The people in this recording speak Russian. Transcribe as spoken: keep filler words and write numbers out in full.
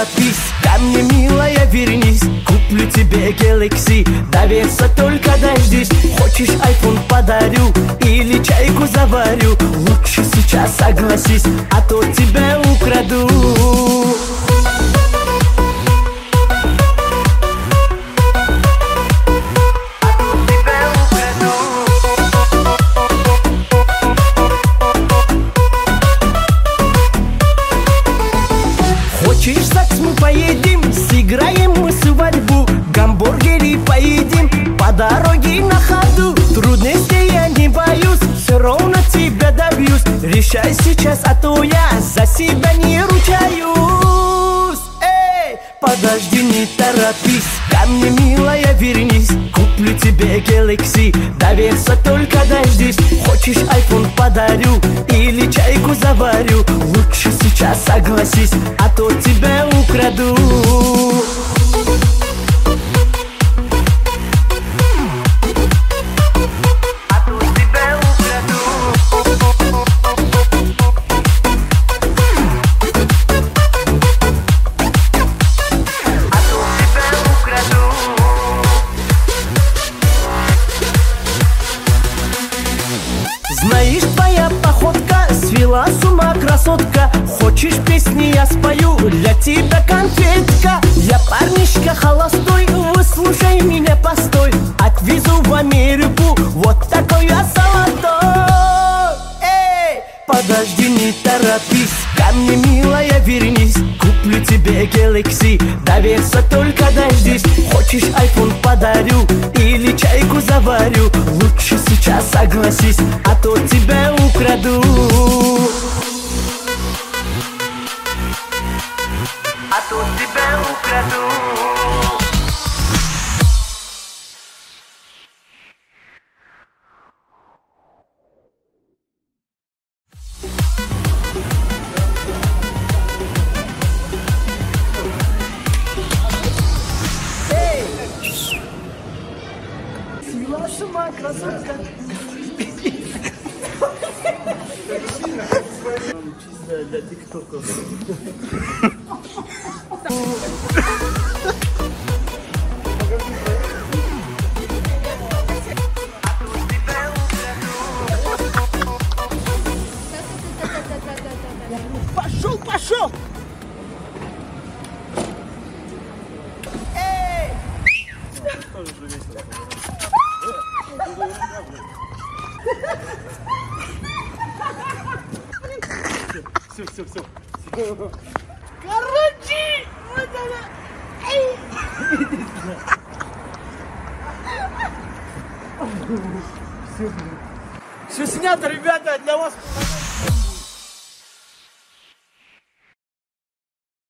торопись, ко мне, милая, вернись. Куплю тебе Galaxy, доверься, только дождись. Хочешь iPhone подарю или чайку заварю? Лучше сейчас согласись, а то тебя украду. Хочешь в ЗАГС мы поедем, сыграем мы свадьбу, гамбургеры поедим по дороге на ходу. Трудностей я не боюсь, все равно тебя добьюсь. Решай сейчас, а то я за себя не ручаюсь. Эй, подожди, не торопись, ко мне, милая, вернись. Куплю тебе Galaxy, доверься, только дождись. Хочешь iPhone подарю или чайку заварю? Лучше сейчас согласись, а то тебя украду. Знаешь, твоя походка свела с ума, красотка. Хочешь песни я спою, для тебя конфетка. Я парнишка холостой, выслушай меня, постой. Отвезу в Америку, вот такой я золотой. Эй, подожди, не торопись, ко мне, милая, вернись. Куплю тебе Galaxy, доверься, только дождись. Хочешь iPhone подарю или чайку заварю? Лучше сейчас согласись, а то тебя украду. А то тебя украду. Свела с ума, красотка. Чисто для ТикТока. Пошел, пошел! Эй! Все, все, все. Короче, вот она. Эй! Все, все снято, ребята, для вас.